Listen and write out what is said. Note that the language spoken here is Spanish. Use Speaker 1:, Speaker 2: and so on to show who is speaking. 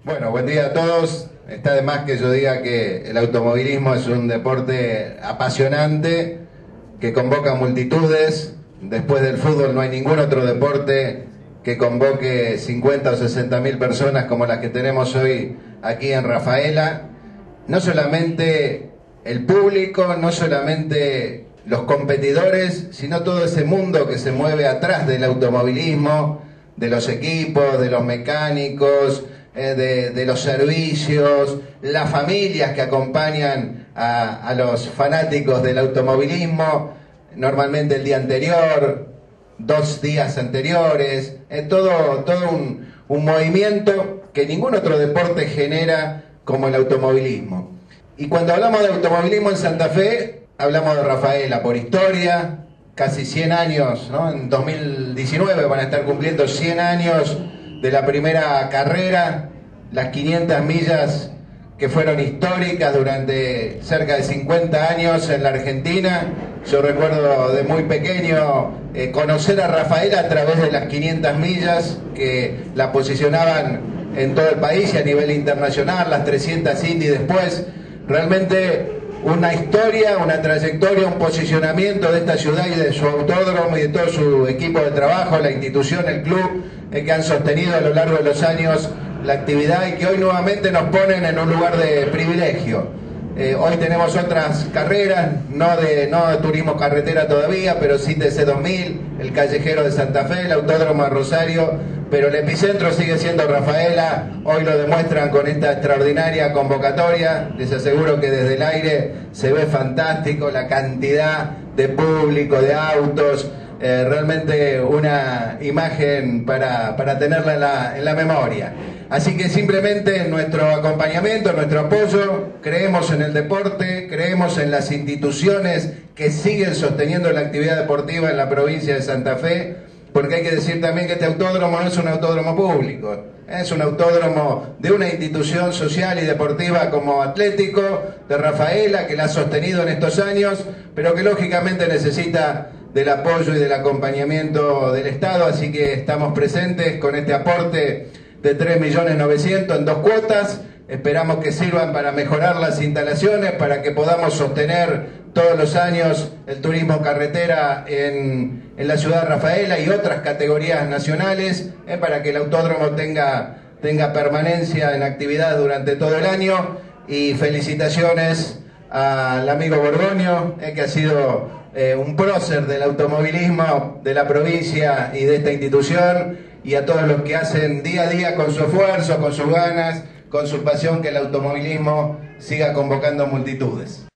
Speaker 1: Bueno, buen día a todos. Está de más que yo diga que el automovilismo es un deporte apasionante que convoca multitudes. Después del fútbol no hay ningún otro deporte que convoque 50 o 60 mil personas como las que tenemos hoy aquí en Rafaela. No solamente el público, no solamente los competidores, sino todo ese mundo que se mueve atrás del automovilismo, de los equipos, de los mecánicos, de los servicios, las familias que acompañan a los fanáticos del automovilismo, normalmente el día anterior, 2 días anteriores, todo un movimiento que ningún otro deporte genera como el automovilismo. Y cuando hablamos de automovilismo en Santa Fe, hablamos de Rafaela por historia, casi 100 años, ¿no? En 2019 van a estar cumpliendo 100 años de la primera carrera, las 500 millas que fueron históricas durante cerca de 50 años en la Argentina. Yo recuerdo de muy pequeño conocer a Rafaela a través de las 500 millas que la posicionaban en todo el país y a nivel internacional, las 300 Indy después. Realmente una historia, una trayectoria, un posicionamiento de esta ciudad y de su autódromo y de todo su equipo de trabajo, la institución, el club, que han sostenido a lo largo de los años la actividad y que hoy nuevamente nos ponen en un lugar de privilegio. Hoy tenemos otras carreras, no de turismo carretera todavía, pero sí TC2000, el Callejero de Santa Fe, el Autódromo de Rosario, pero el epicentro sigue siendo Rafaela. Hoy lo demuestran con esta extraordinaria convocatoria. Les aseguro que desde el aire se ve fantástico la cantidad de público, de autos, realmente una imagen para tenerla en la memoria. Así que simplemente nuestro acompañamiento, nuestro apoyo, creemos en el deporte, creemos en las instituciones que siguen sosteniendo la actividad deportiva en la provincia de Santa Fe, porque hay que decir también que este autódromo no es un autódromo público, es un autódromo de una institución social y deportiva como Atlético de Rafaela, que la ha sostenido en estos años, pero que lógicamente necesita del apoyo y del acompañamiento del Estado, así que estamos presentes con este aporte de 3.900.000 en 2 cuotas. Esperamos que sirvan para mejorar las instalaciones, para que podamos sostener todos los años el turismo carretera en la ciudad de Rafaela y otras categorías nacionales, para que el autódromo tenga permanencia en actividad durante todo el año. Y felicitaciones al amigo Borgoño, que ha sido un prócer del automovilismo de la provincia y de esta institución, y a todos los que hacen día a día con su esfuerzo, con sus ganas, con su pasión, que el automovilismo siga convocando multitudes.